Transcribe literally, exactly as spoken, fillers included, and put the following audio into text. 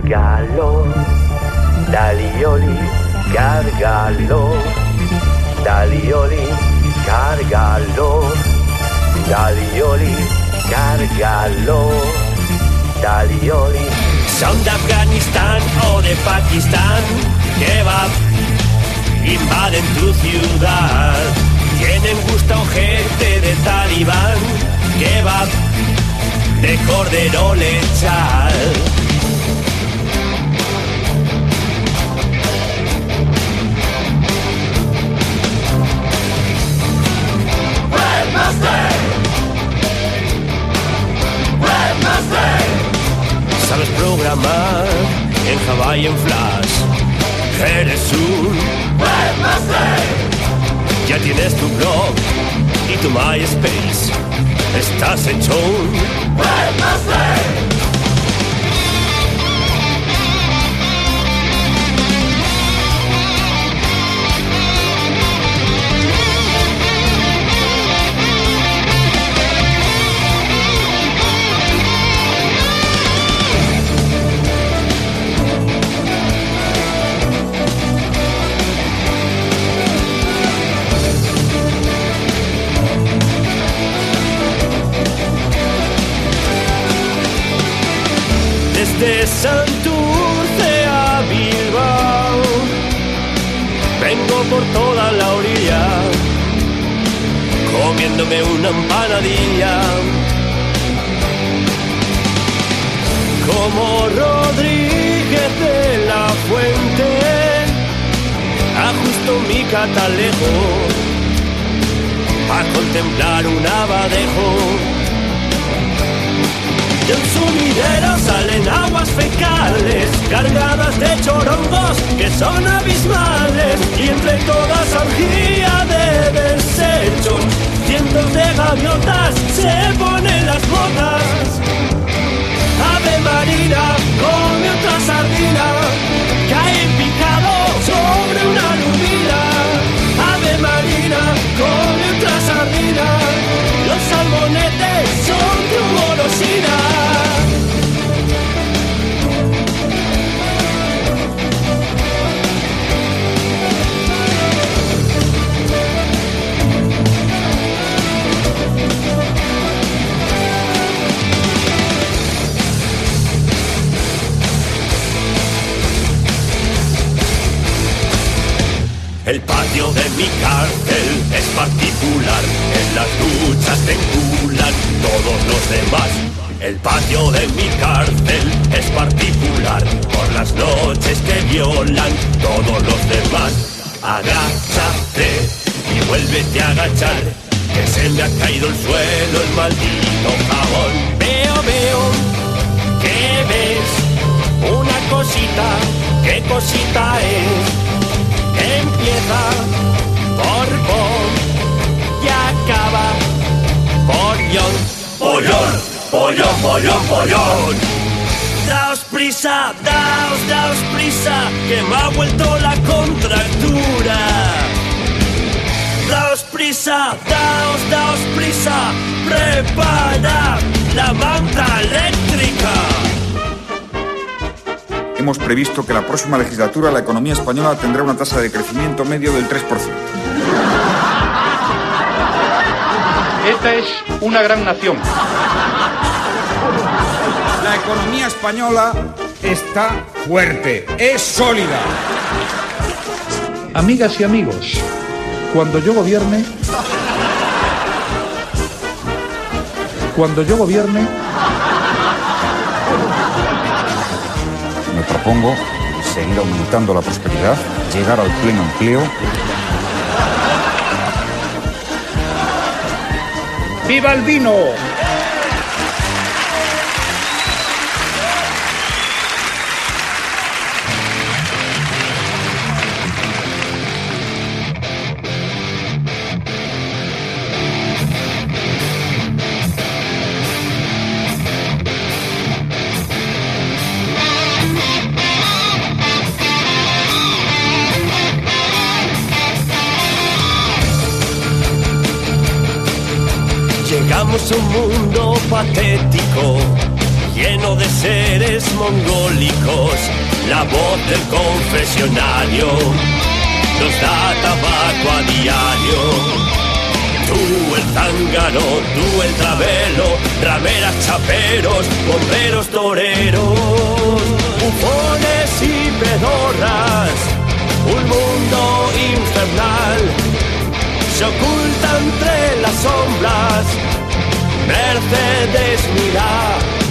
cárgalo, Dalioli, cárgalo, Dalioli, cárgalo, Dalioli, cárgalo, Dalioli. Son de Afganistán o de Pakistán, que va, invaden tu ciudad. Tienen gusto gente de talibán, que va, de cordero lechal. Webmaster, Webmaster. Sabes programar en Java y en Flash. Eres un Webmaster. Ya tienes tu blog y tu MySpace. Estás hecho un Webmaster. de Santurce a Bilbao, vengo por toda la orilla, comiéndome una empanadilla. Como Rodríguez de la Fuente, ajusto mi catalejo a contemplar un abadejo. De un sumidero salen aguas fecales cargadas de chorongos que son abismales, y entre toda esa orgía de desechos cientos de gaviotas se ponen las botas. Ave Marina come otra sardina, cae picado sobre una lubina. Ave Marina come otra sardina, los salmonetes son de golosina. El patio de mi cárcel es particular, en las duchas te enculan todos los demás. El patio de mi cárcel es particular, por las noches te violan todos los demás. Agáchate y vuélvete a agachar, que se me ha caído el suelo el maldito jabón. Veo, veo, ¿qué ves? Una cosita, ¿qué cosita es? Empieza por Bon y acaba por Yon. Pollón, pollón, pollón, pollón. Daos prisa, daos, daos prisa, que me ha vuelto la contractura. Daos prisa, daos, daos prisa, prepara la manta eléctrica. Hemos previsto que la próxima legislatura la economía española tendrá una tasa de crecimiento medio del tres por ciento. Esta es una gran nación. La economía española está fuerte, es sólida. Amigas y amigos, cuando yo gobierne, cuando yo gobierne, me propongo seguir aumentando la prosperidad, llegar al pleno empleo. ¡Viva el vino! Llegamos a un mundo patético, lleno de seres mongólicos. La voz del confesionario nos da tabaco a diario. Tú el zángano, tú el travelo, rameras, chaperos, bomberos, toreros, bufones y pedorras, un mundo infernal se oculta entre las sombras. Mercedes, mira,